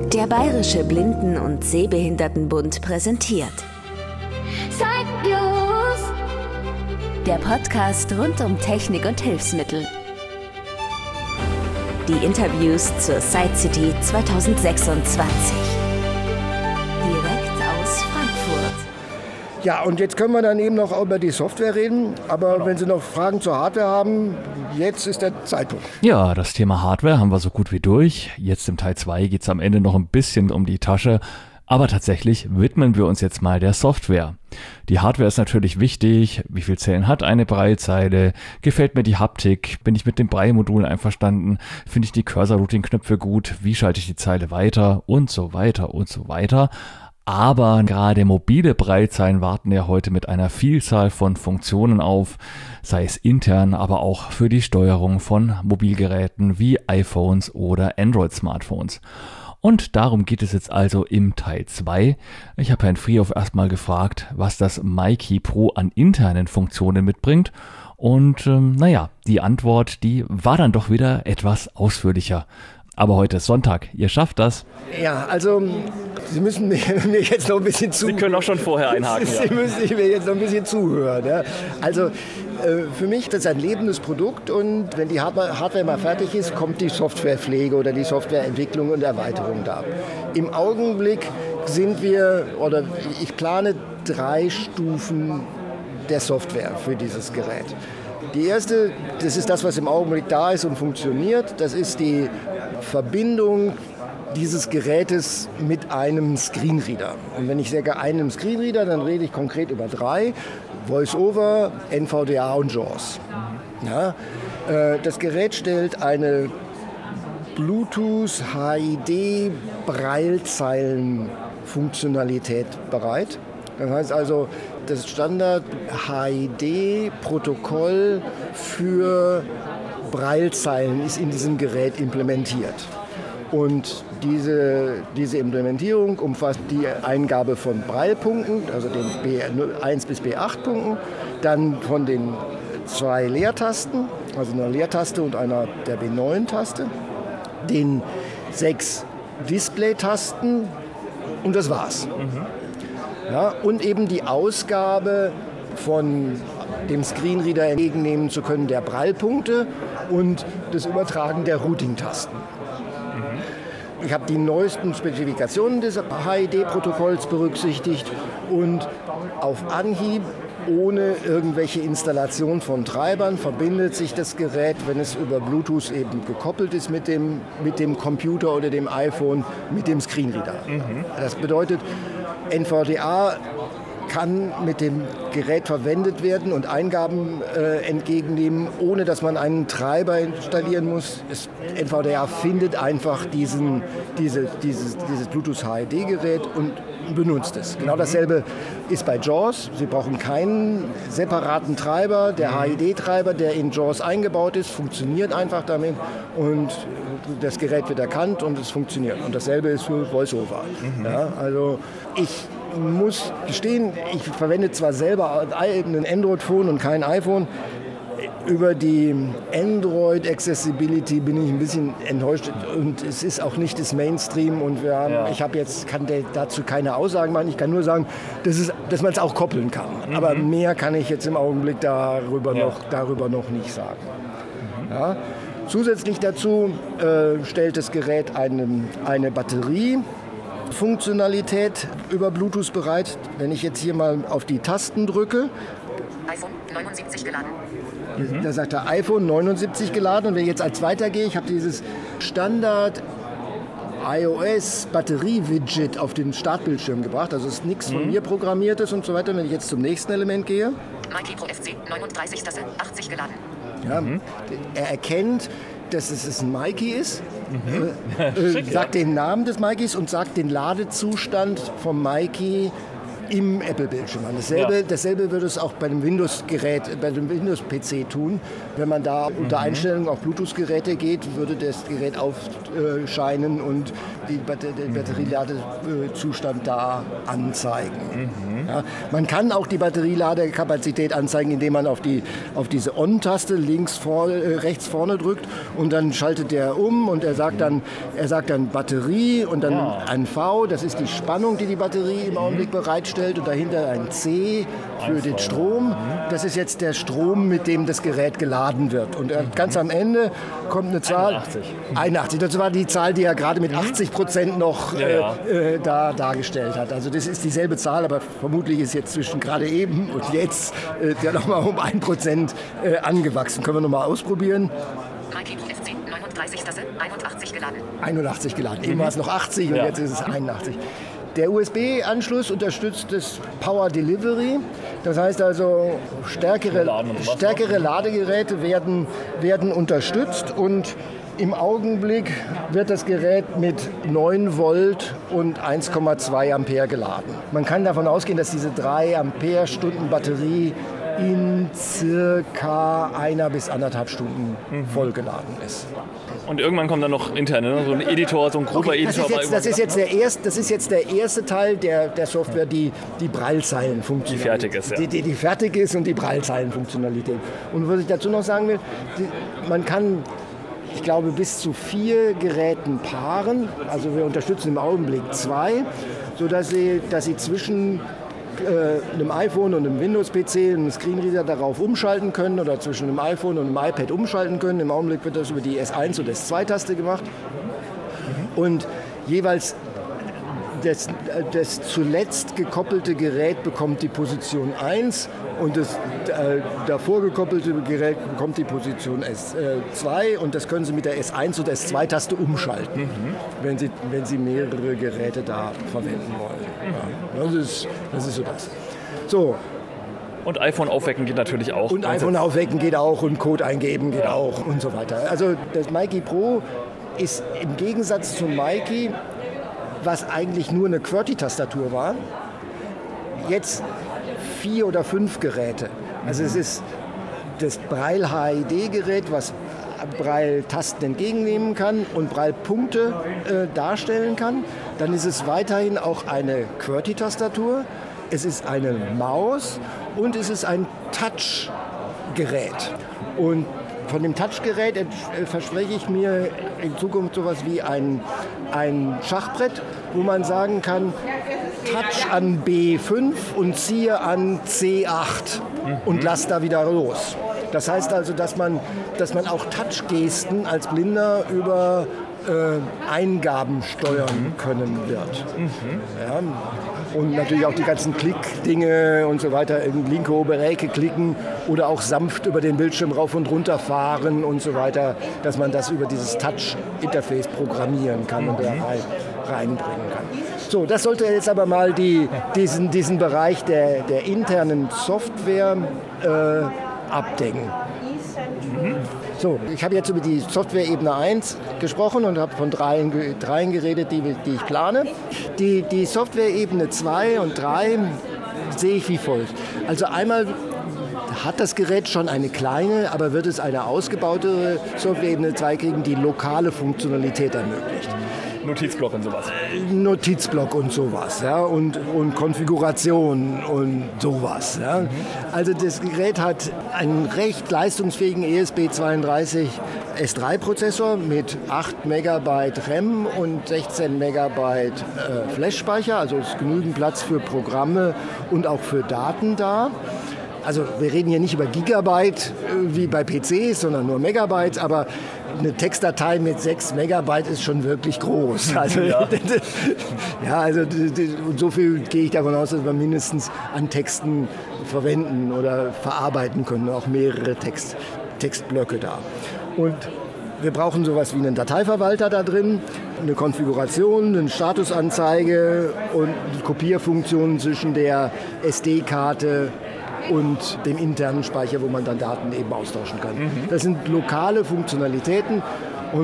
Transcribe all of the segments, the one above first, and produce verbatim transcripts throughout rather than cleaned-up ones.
Der Bayerische Blinden- und Sehbehindertenbund präsentiert Zeitnews, der Podcast rund um Technik und Hilfsmittel. Die Interviews zur Sight City zwanzig sechsundzwanzig. Direkt aus Frankfurt. Ja, und jetzt können wir dann eben noch über die Software reden. Aber genau. Wenn Sie noch Fragen zur Hardware haben, jetzt ist der Zeitpunkt. Ja, das Thema Hardware haben wir so gut wie durch. Jetzt im Teil zwei geht es am Ende noch ein bisschen um die Tasche. Aber tatsächlich widmen wir uns jetzt mal der Software. Die Hardware ist natürlich wichtig. Wie viele Zellen hat eine Braillezeile? Gefällt mir die Haptik? Bin ich mit den Braille-Modulen einverstanden? Finde ich die Cursor-Routing-Knöpfe gut? Wie schalte ich die Zeile weiter? Und so weiter und so weiter. Aber gerade mobile Braillezeilen warten ja heute mit einer Vielzahl von Funktionen auf, sei es intern, aber auch für die Steuerung von Mobilgeräten wie iPhones oder Android-Smartphones. Und darum geht es jetzt also im Teil zwei. Ich habe Herrn Friehoff erstmal gefragt, was das MyKey Pro an internen Funktionen mitbringt. Und ähm, naja, die Antwort, die war dann doch wieder etwas ausführlicher. Aber heute ist Sonntag, ihr schafft das. Ja, also Sie müssen mir, mir jetzt noch ein bisschen zuhören. Sie können auch schon vorher einhaken. Sie ja. müssen mir jetzt noch ein bisschen zuhören. Ja. Also äh, für mich das ist ein lebendes Produkt und wenn die Hardware mal fertig ist, kommt die Softwarepflege oder die Softwareentwicklung und Erweiterung da. Im Augenblick sind wir, oder ich plane drei Stufen der Software für dieses Gerät. Die erste, das ist das, was im Augenblick da ist und funktioniert, das ist die Verbindung dieses Gerätes mit einem Screenreader. Und wenn ich sage einem Screenreader, dann rede ich konkret über drei, VoiceOver, N V D A und JAWS. Ja, äh, das Gerät stellt eine Bluetooth H I D Braillezeilen-Funktionalität bereit. Das heißt also, das Standard H I D-Protokoll für Braillezeilen ist in diesem Gerät implementiert. Und diese, diese Implementierung umfasst die Eingabe von Braillepunkten, also den B eins bis B acht Punkten, dann von den zwei Leertasten, also einer Leertaste und einer der B neun Taste, den sechs Display-Tasten und das war's. Mhm. Ja, und eben die Ausgabe von dem Screenreader entgegennehmen zu können der Braillepunkte und das Übertragen der Routing-Tasten. Ich habe die neuesten Spezifikationen des H I D-Protokolls berücksichtigt und auf Anhieb, ohne irgendwelche Installation von Treibern, verbindet sich das Gerät, wenn es über Bluetooth eben gekoppelt ist mit dem, mit dem Computer oder dem iPhone, mit dem Screenreader. Mhm. Das bedeutet, N V D A kann mit dem Gerät verwendet werden und Eingaben äh, entgegennehmen, ohne dass man einen Treiber installieren muss. Es, N V D A findet einfach diesen, diese, dieses, dieses Bluetooth H I D-Gerät und benutzt es. Genau dasselbe ist bei JAWS. Sie brauchen keinen separaten Treiber. Der H I D-Treiber, der in JAWS eingebaut ist, funktioniert einfach damit und das Gerät wird erkannt und es funktioniert. Und dasselbe ist für VoiceOver. Mhm. Ja, also ich muss gestehen, ich verwende zwar selber ein Android-Phone und kein iPhone. Über die Android-Accessibility bin ich ein bisschen enttäuscht und es ist auch nicht das Mainstream und wir haben, ja. ich habe jetzt kann dazu keine Aussagen machen. Ich kann nur sagen, dass, es, dass man es auch koppeln kann. Mhm. Aber mehr kann ich jetzt im Augenblick darüber, ja. noch, darüber noch nicht sagen. Mhm. Ja. Zusätzlich dazu äh, stellt das Gerät eine, eine Batteriefunktionalität über Bluetooth bereit. Wenn ich jetzt hier mal auf die Tasten drücke, iPhone neunundsiebzig geladen. Mhm. Da sagt er iPhone neunundsiebzig geladen und wenn ich jetzt als weitergehe, ich habe dieses Standard iOS Batterie-Widget auf den Startbildschirm gebracht, also es ist nichts mhm. von mir programmiertes und so weiter. Und wenn ich jetzt zum nächsten Element gehe, MyKey Pro F C neununddreißig Tasse achtzig geladen. Ja, mhm. Er erkennt, dass es ein MyKey ist, mhm. äh, Schick, sagt ja. den Namen des MyKeys und sagt den Ladezustand vom MyKey im Apple-Bildschirm an. Dasselbe, Ja. dasselbe würde es auch bei dem Windows-Gerät, bei dem Windows-P C tun. Wenn man da unter Einstellungen auf Bluetooth-Geräte geht, würde das Gerät aufscheinen und die Batter- der Batterieladezustand da anzeigen. Mhm. Ja, man kann auch die Batterieladekapazität anzeigen, indem man auf, die, auf diese On-Taste links vor, äh, rechts vorne drückt und dann schaltet der um und er sagt dann, er sagt dann Batterie und dann Ja. ein V, das ist die Spannung, die die Batterie im Augenblick bereitstellt und dahinter ein C für den Strom. Das ist jetzt der Strom, mit dem das Gerät geladen wird. Und ganz am Ende kommt eine Zahl. einundachtzig. einundachtzig. Das war die Zahl, die er gerade mit achtzig Prozent noch Ja, ja. Äh, äh, da dargestellt hat. Also das ist dieselbe Zahl, aber vermutlich ist jetzt zwischen gerade eben und jetzt äh, der nochmal um ein Prozent äh, angewachsen. Können wir nochmal ausprobieren. Mikey Pro F C neununddreißig Tasse einundachtzig geladen. einundachtzig geladen. Eben war es noch achtzig und Ja. jetzt ist es einundachtzig. Der U S B-Anschluss unterstützt das Power Delivery. Das heißt also, stärkere, Laden und sowas stärkere Ladegeräte werden, werden unterstützt und im Augenblick wird das Gerät mit neun Volt und eins Komma zwei Ampere geladen. Man kann davon ausgehen, dass diese drei Ampere-Stunden Batterie in circa einer bis anderthalb Stunden vollgeladen ist. Und irgendwann kommt dann noch interne, ne? So ein Editor, so ein grober Okay, das, Editor. ist jetzt, das, ist jetzt der erst, das ist jetzt der erste Teil der, der Software, die die Braillezeilen-Funktionalität. Die fertig ist, ja. Die, die, die fertig ist und die Braillezeilen-Funktionalität. Und was ich dazu noch sagen will, die, man kann, ich glaube, bis zu vier Geräten paaren. Also wir unterstützen im Augenblick zwei, sodass sie, dass sie zwischen äh, einem iPhone und einem Windows-P C einen Screenreader darauf umschalten können oder zwischen einem iPhone und einem iPad umschalten können. Im Augenblick wird das über die S eins und S zwei Taste gemacht. Und jeweils das, das zuletzt gekoppelte Gerät bekommt die Position eins und das äh, davor gekoppelte Gerät bekommt die Position S zwei und das können Sie mit der S eins und S zwei Taste umschalten, mhm. wenn, Sie, wenn Sie mehrere Geräte da verwenden wollen. Ja, das, ist, das ist so das. So, Und iPhone aufwecken geht natürlich auch. und iPhone aufwecken geht auch und Code eingeben geht auch und so weiter. Also das Mikey Pro ist im Gegensatz zum Mikey, was eigentlich nur eine QWERTY-Tastatur war, jetzt vier oder fünf Geräte. Also es ist das Braille H I D-Gerät, was Braille-Tasten entgegennehmen kann und Braille-Punkte äh, darstellen kann. Dann ist es weiterhin auch eine QWERTY-Tastatur. Es ist eine Maus und es ist ein Touch-Gerät. Und von dem Touchgerät äh, verspreche ich mir in Zukunft sowas wie ein, ein Schachbrett, wo man sagen kann, Touch an B fünf und ziehe an C acht und lass da wieder los. Das heißt also, dass man, dass man auch Touchgesten als Blinder über äh, Eingaben steuern können wird. Ja, und natürlich auch die ganzen Klickdinge und so weiter, in linke obere Ecke klicken oder auch sanft über den Bildschirm rauf und runter fahren und so weiter, dass man das über dieses Touch-Interface programmieren kann und da rein, reinbringen kann. So, das sollte jetzt aber mal die, diesen, diesen Bereich der, der internen Software äh, abdecken. Mhm. So, ich habe jetzt über die Software-Ebene eins gesprochen und habe von dreien, dreien geredet, die, die ich plane. Die, die Software-Ebene zwei und drei sehe ich wie folgt. Also einmal hat das Gerät schon eine kleine, aber wird es eine ausgebautere Software-Ebene zwei kriegen, die lokale Funktionalität ermöglicht. Notizblock und sowas. Notizblock und sowas, ja, und, und Konfiguration und sowas. Ja. Mhm. Also das Gerät hat einen recht leistungsfähigen E S P zweiunddreißig S drei Prozessor mit acht Megabyte RAM und sechzehn Megabyte äh, Flash-Speicher, also ist genügend Platz für Programme und auch für Daten da. Also wir reden hier nicht über Gigabyte äh, wie bei P Cs, sondern nur Megabyte, aber eine Textdatei mit sechs Megabyte ist schon wirklich groß. Also, ja. ja, also und so viel gehe ich davon aus, dass wir mindestens an Texten verwenden oder verarbeiten können, auch mehrere Text, Textblöcke da. Und wir brauchen sowas wie einen Dateiverwalter da drin, eine Konfiguration, eine Statusanzeige und Kopierfunktionen zwischen der S D-Karte und dem internen Speicher, wo man dann Daten eben austauschen kann. Mhm. Das sind lokale Funktionalitäten und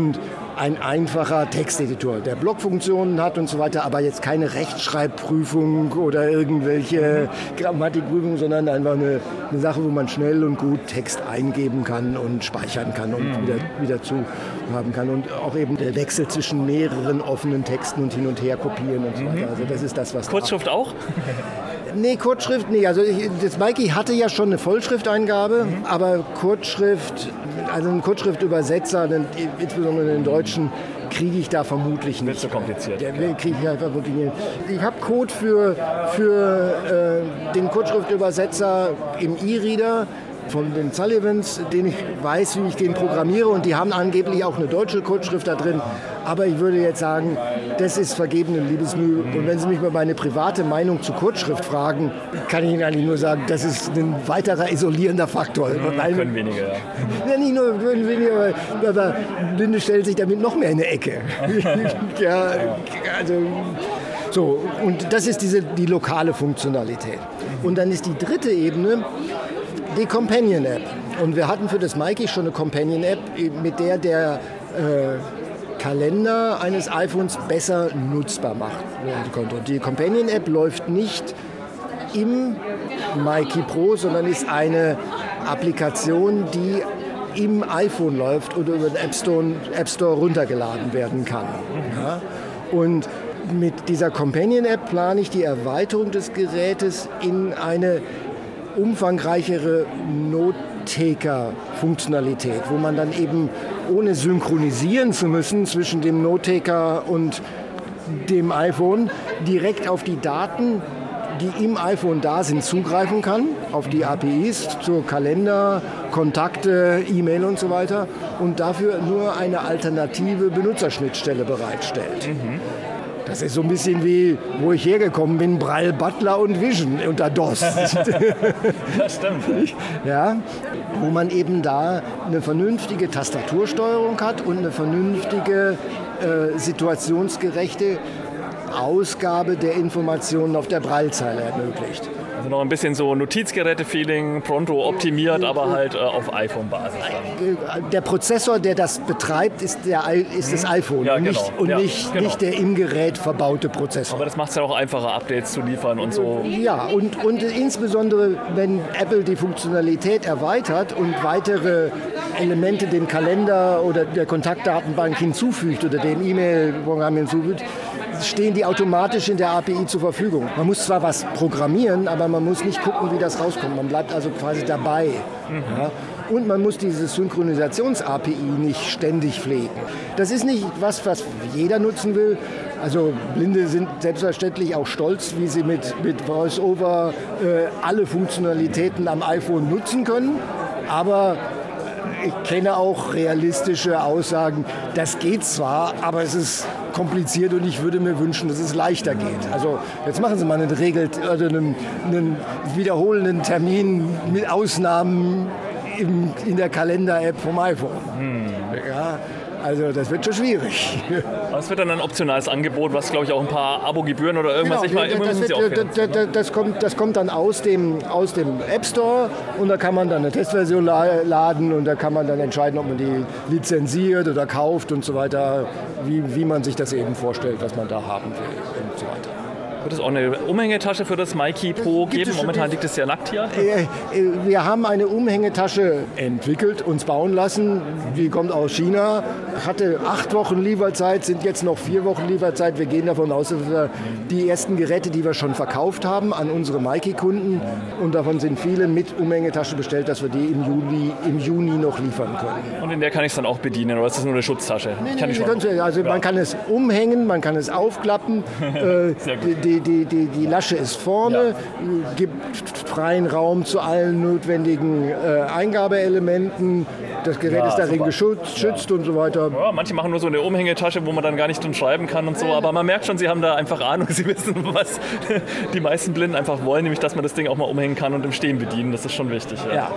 ein einfacher Texteditor, der Blockfunktionen hat und so weiter, aber jetzt keine Rechtschreibprüfung oder irgendwelche Grammatikprüfung, sondern einfach eine, eine Sache, wo man schnell und gut Text eingeben kann und speichern kann und mhm. wieder, wieder zu haben kann. Und auch eben der Wechsel zwischen mehreren offenen Texten und hin und her kopieren und so weiter. Also das ist das, was... Kurzschrift da auch? Nee, Kurzschrift nicht. Also ich, das Mikey hatte ja schon eine Vollschrifteingabe, mhm. aber Kurzschrift, also einen Kurzschriftübersetzer, den, insbesondere den deutschen, kriege ich da vermutlich nicht. Wird zu kompliziert. Der ja. kriege ich halt vermutlich nicht. Ich habe Code für, für äh, den Kurzschriftübersetzer im E-Reader von den Sullivans, den ich weiß, wie ich den programmiere, und die haben angeblich auch eine deutsche Kurzschrift da drin. Aber ich würde jetzt sagen, das ist vergebene Liebesmühe. Und wenn Sie mich mal meine private Meinung zu Kurzschrift fragen, kann ich Ihnen eigentlich nur sagen, das ist ein weiterer isolierender Faktor. Mhm, können weniger, ja. Ja, nicht nur können weniger, aber Blinde stellt sich damit noch mehr in eine Ecke. Ja, also... So, und das ist diese, die lokale Funktionalität. Und dann ist die dritte Ebene die Companion-App. Und wir hatten für das Mikey schon eine Companion-App, mit der der äh, Kalender eines iPhones besser nutzbar macht. Und die Companion-App läuft nicht im Mikey Pro, sondern ist eine Applikation, die im iPhone läuft oder über den App Store, App Store runtergeladen werden kann. Ja? Und mit dieser Companion-App plane ich die Erweiterung des Gerätes in eine umfangreichere Note-Taker-Funktionalität, wo man dann eben, ohne synchronisieren zu müssen zwischen dem Note-Taker und dem iPhone, direkt auf die Daten, die im iPhone da sind, zugreifen kann, auf die A P Is, zur Kalender, Kontakte, E-Mail und so weiter, und dafür nur eine alternative Benutzerschnittstelle bereitstellt. Mhm. Das ist so ein bisschen wie, wo ich hergekommen bin, Braille, Butler und Vision unter DOS. Das stimmt. Ja, wo man eben da eine vernünftige Tastatursteuerung hat und eine vernünftige, äh, situationsgerechte Ausgabe der Informationen auf der Braillezeile ermöglicht. Also noch ein bisschen so Notizgeräte-Feeling, pronto optimiert, aber halt äh, auf iPhone-Basis dann. Der Prozessor, der das betreibt, ist, der, ist das iPhone, ja, und, genau. nicht, und ja, nicht, genau. nicht der im Gerät verbaute Prozessor. Aber das macht es ja auch einfacher, Updates zu liefern und so. Ja, und, und insbesondere, wenn Apple die Funktionalität erweitert und weitere Elemente dem Kalender oder der Kontaktdatenbank hinzufügt oder dem E-Mail-Programm hinzufügt, stehen die automatisch in der A P I zur Verfügung. Man muss zwar was programmieren, aber man muss nicht gucken, wie das rauskommt. Man bleibt also quasi dabei. Mhm. Ja? Und man muss diese Synchronisations-A P I nicht ständig pflegen. Das ist nicht was, was jeder nutzen will. Also Blinde sind selbstverständlich auch stolz, wie sie mit, mit VoiceOver äh, alle Funktionalitäten am iPhone nutzen können. Aber ich kenne auch realistische Aussagen, das geht zwar, aber es ist kompliziert und ich würde mir wünschen, dass es leichter geht. Also jetzt machen Sie mal einen, regelt, also einen, einen wiederholenden Termin mit Ausnahmen im, in der Kalender-App vom iPhone. Hm. Ja, also das wird schon schwierig. Das wird dann ein optionales Angebot, was, glaube ich, auch ein paar Abogebühren oder irgendwas... Genau, ich mal, das, wird, das, das, das, kommt, das kommt dann aus dem, aus dem App Store und da kann man dann eine Testversion laden und da kann man dann entscheiden, ob man die lizenziert oder kauft und so weiter, wie, wie man sich das eben vorstellt, was man da haben will und so weiter. Wird es auch eine Umhängetasche für das Mikey Pro geben? Momentan liegt es ja nackt hier. Wir haben eine Umhängetasche entwickelt, uns bauen lassen. Die kommt aus China, hatte acht Wochen Lieferzeit, sind jetzt noch vier Wochen Lieferzeit. Wir gehen davon aus, dass wir die ersten Geräte, die wir schon verkauft haben, an unsere Mikey-Kunden, und davon sind viele mit Umhängetasche bestellt, dass wir die im Juli, im Juni noch liefern können. Und in der kann ich es dann auch bedienen, oder ist das nur eine Schutztasche? Nee, kann nee, ich schon. Also man kann es umhängen, man kann es aufklappen. äh, die, die, die, die Lasche ist vorne, ja. Gibt freien Raum zu allen notwendigen äh, Eingabeelementen. Das Gerät ja, ist darin super. geschützt ja. und so weiter. Ja, manche machen nur so eine Umhängetasche, wo man dann gar nicht drin schreiben kann und so. Aber man merkt schon, sie haben da einfach Ahnung. Sie wissen, was die meisten Blinden einfach wollen, nämlich, dass man das Ding auch mal umhängen kann und im Stehen bedienen. Das ist schon wichtig. Ja, ja.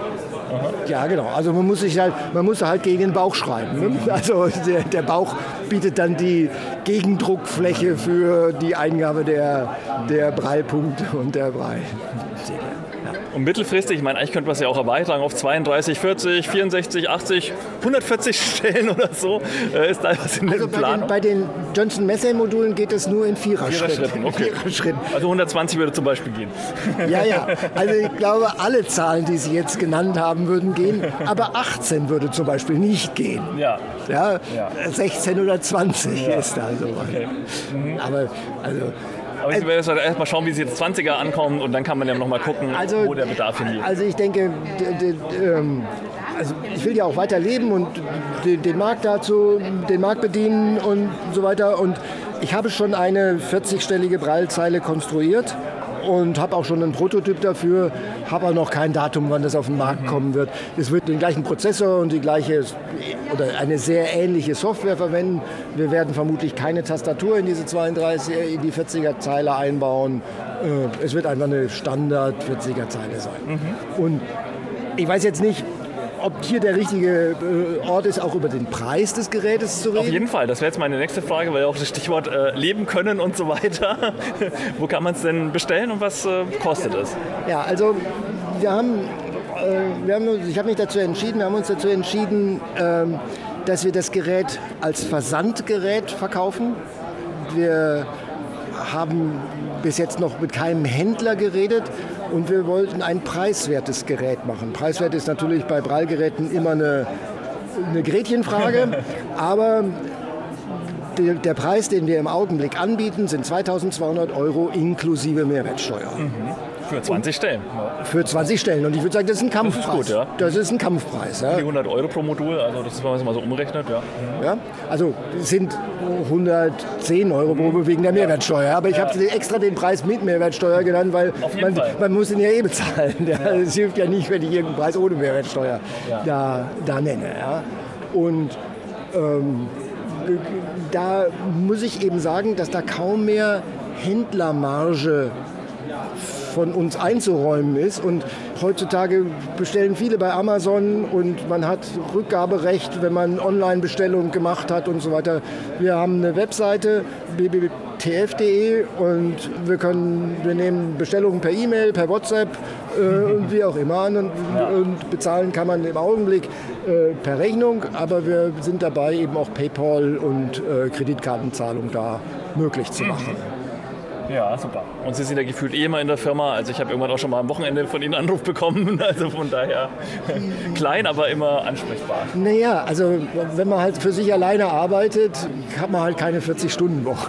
ja genau. Also man muss sich halt, man muss halt gegen den Bauch schreiben. Ne? Also der, der Bauch bietet dann die Gegendruckfläche für die Eingabe der, der Braillepunkte und der Braille. Ja. Und mittelfristig, ich meine, eigentlich könnte man es ja auch erweitern auf zweiunddreißig, vierzig, vierundsechzig, achtzig, hundertvierzig Stellen oder so. Äh, ist da was in Also den bei Planungen? den, bei den Johnson Massey-Modulen geht es nur in Vierer-Schritten. Vierer-Schritten, okay. Vierer-Schritten. Also hundertzwanzig würde zum Beispiel gehen. Ja, ja. Also ich glaube, alle Zahlen, die Sie jetzt genannt haben, würden gehen. Aber achtzehn würde zum Beispiel nicht gehen. Ja. Ja, Ja. sechzehn oder zwanzig Ja. ist da so. Okay. Mhm. Aber also, Aber ich werde jetzt erstmal schauen, wie sie jetzt zwanziger ankommen und dann kann man ja nochmal gucken, also, wo der Bedarf hingeht. also ich denke, d- d- ähm, also ich will ja auch weiter leben und den, den Markt dazu, den Markt bedienen und so weiter. Und ich habe schon eine vierzigstellige Braillezeile konstruiert und habe auch schon einen Prototyp dafür, habe aber noch kein Datum, wann das auf den Markt kommen wird. Es wird den gleichen Prozessor und die gleiche oder eine sehr ähnliche Software verwenden. Wir werden vermutlich keine Tastatur in diese zweiunddreißig, in die vierziger-Zeile einbauen. Äh, Es wird einfach eine Standard vierziger-Zeile sein. Und ich weiß jetzt nicht, ob hier der richtige äh, Ort ist, auch über den Preis des Gerätes zu reden. Auf jeden Fall, das wäre jetzt meine nächste Frage, weil ja auch das Stichwort äh, leben können und so weiter. Wo kann man es denn bestellen und was äh, kostet es? Ja, also wir haben, äh, wir haben uns, ich habe mich dazu entschieden, wir haben uns dazu entschieden, ähm, dass wir das Gerät als Versandgerät verkaufen. Wir haben bis jetzt noch mit keinem Händler geredet und wir wollten ein preiswertes Gerät machen. Preiswert ist natürlich bei Braillegeräten immer eine, eine Gretchenfrage, aber der, der Preis, den wir im Augenblick anbieten, sind zweitausendzweihundert Euro inklusive Mehrwertsteuer. Für zwanzig Stellen. Für zwanzig Stellen. Und ich würde sagen, das ist ein Kampfpreis. gut, ja. Das ist ein Kampfpreis. Ja. hundert Euro pro Modul, also das ist, wenn man es mal so umrechnet, ja. Ja. Also es sind hundertzehn Euro pro wegen der Mehrwertsteuer. Aber ich habe extra den Preis mit Mehrwertsteuer genannt, weil Auf jeden man, Fall. man muss ihn ja eh bezahlen. Ja. Es hilft ja nicht, wenn ich irgendeinen Preis ohne Mehrwertsteuer Ja. da, da nenne. Ja. Und ähm, da muss ich eben sagen, dass da kaum mehr Händlermarge von uns einzuräumen ist. Und heutzutage bestellen viele bei Amazon und man hat Rückgaberecht, wenn man Online-Bestellungen gemacht hat und so weiter. Wir haben eine Webseite w w w punkt t f punkt d e und wir können, wir nehmen Bestellungen per E-Mail, per WhatsApp äh, und wie auch immer an und, und bezahlen kann man im Augenblick äh, per Rechnung, aber wir sind dabei, eben auch PayPal und äh, Kreditkartenzahlung da möglich zu machen. Ja, super. Und Sie sind ja gefühlt eh immer in der Firma. Also ich habe irgendwann auch schon mal am Wochenende von Ihnen einen Anruf bekommen. Also von daher klein, aber immer ansprechbar. Naja, also wenn man halt für sich alleine arbeitet, hat man halt keine vierzig-Stunden-Woche.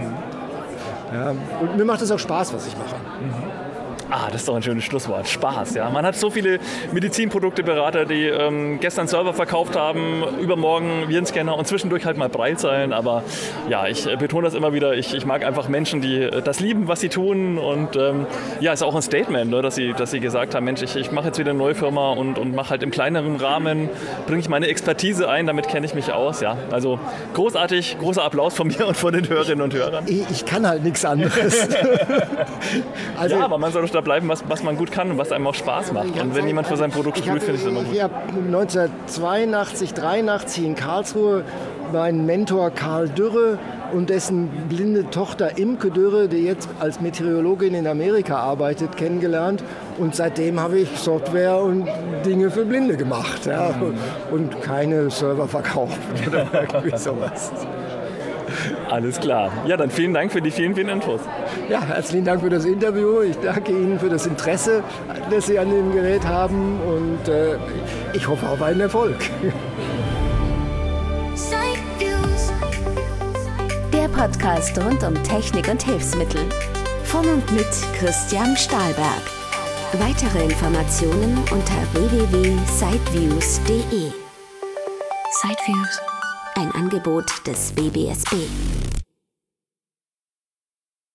Ja, und mir macht es auch Spaß, was ich mache. Ah, das ist doch ein schönes Schlusswort. Spaß, ja. Man hat so viele Medizinprodukteberater, die ähm, gestern Server verkauft haben, übermorgen Virenscanner und zwischendurch halt mal Braillezeilen. Aber ja, ich äh, betone das immer wieder. Ich, ich mag einfach Menschen, die äh, das lieben, was sie tun. Und ähm, ja, ist auch ein Statement, ne, dass, sie, dass sie gesagt haben, Mensch, ich, ich mache jetzt wieder eine neue Firma und, und mache halt im kleineren Rahmen, bringe ich meine Expertise ein, damit kenne ich mich aus. Ja. Also großartig, großer Applaus von mir und von den Hörerinnen und Hörern. Ich, ich kann halt nichts anderes. Also, Ja, aber man soll doch da bleiben, was, was man gut kann und was einem auch Spaß macht. Und wenn jemand für sein Produkt ich sprüht, hab- finde ich das immer gut. Ich habe neunzehnhundertzweiundachtzig, dreiundachtzig in Karlsruhe meinen Mentor Karl Dürre und dessen blinde Tochter Imke Dürre, die jetzt als Meteorologin in Amerika arbeitet, kennengelernt. Und seitdem habe ich Software und Dinge für Blinde gemacht. Ja, und keine Server verkauft oder irgendwie sowas. Alles klar. Ja, dann vielen Dank für die vielen, vielen Infos. Ja, herzlichen Dank für das Interview. Ich danke Ihnen für das Interesse, das Sie an dem Gerät haben und äh, ich hoffe auf einen Erfolg. Der Podcast rund um Technik und Hilfsmittel. Von und mit Christian Stahlberg. Weitere Informationen unter w w w punkt sideviews punkt d e. Sideviews, ein Angebot des W B S B.